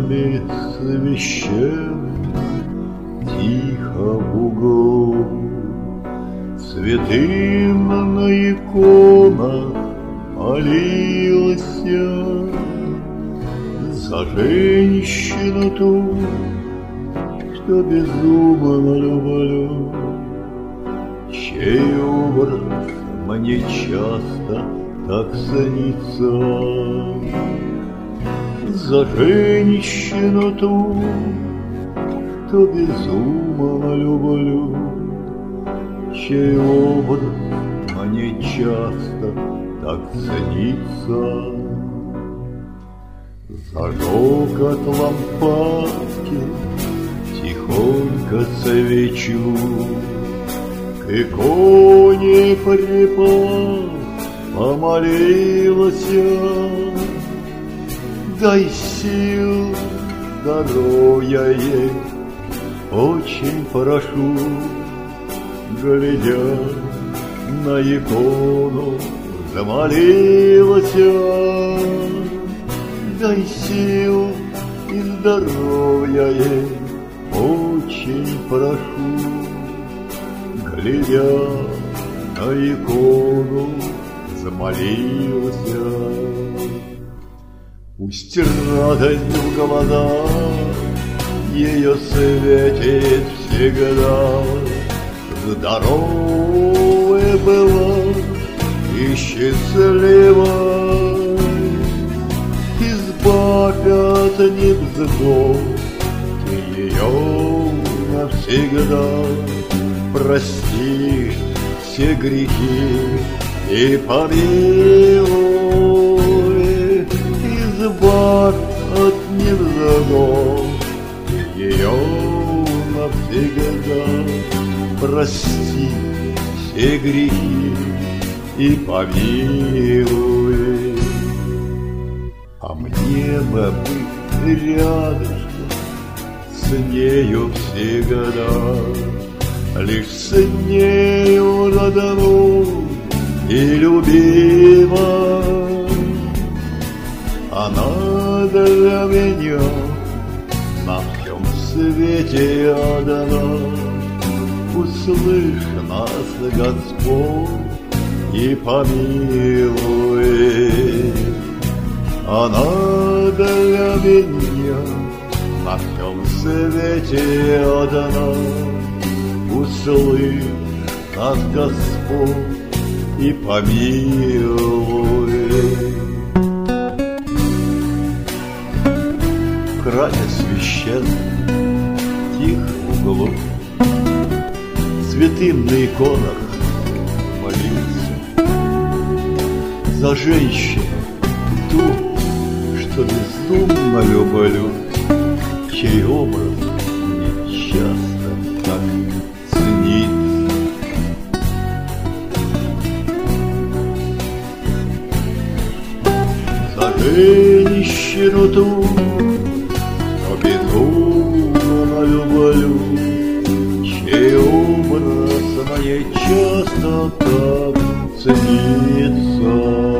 доме священном, тихо в углу, святым на иконах молилась я за женщину ту, что безумно люблю, чей образ мне часто так снится. За женщину ту, кто безумно люблю, чей образ мне часто так ценится. Зажег от лампадки тихонько свечу, к иконе припал, помолилась я. Дай сил, здоровья ей, очень прошу, глядя на икону, замолилась я. Дай сил и здоровья ей, очень прошу, глядя на икону, замолилась я. Пусть радость в глазах ее светит всегда, здоровая была и счастлива. Избавь от невзгод ты ее навсегда, прости все грехи и помилуй. Избавь от невзгод ее навсегда, прости все грехи и помилуй. А мне бы быть рядышком с нею всегда, лишь с нею родной и любимой. Она для меня на всем свете одна. Услышь нас, Господь, и помилуй. Она для меня на всем свете одна. Услышь нас, Господь, и помилуй. В храме священном, тихо в углу, святым на иконах молился за женщину ту, что безумно люблю, чей образ мне часто так снится. За женщину ту, что безумно люблю, чей образ мне часто так ценится.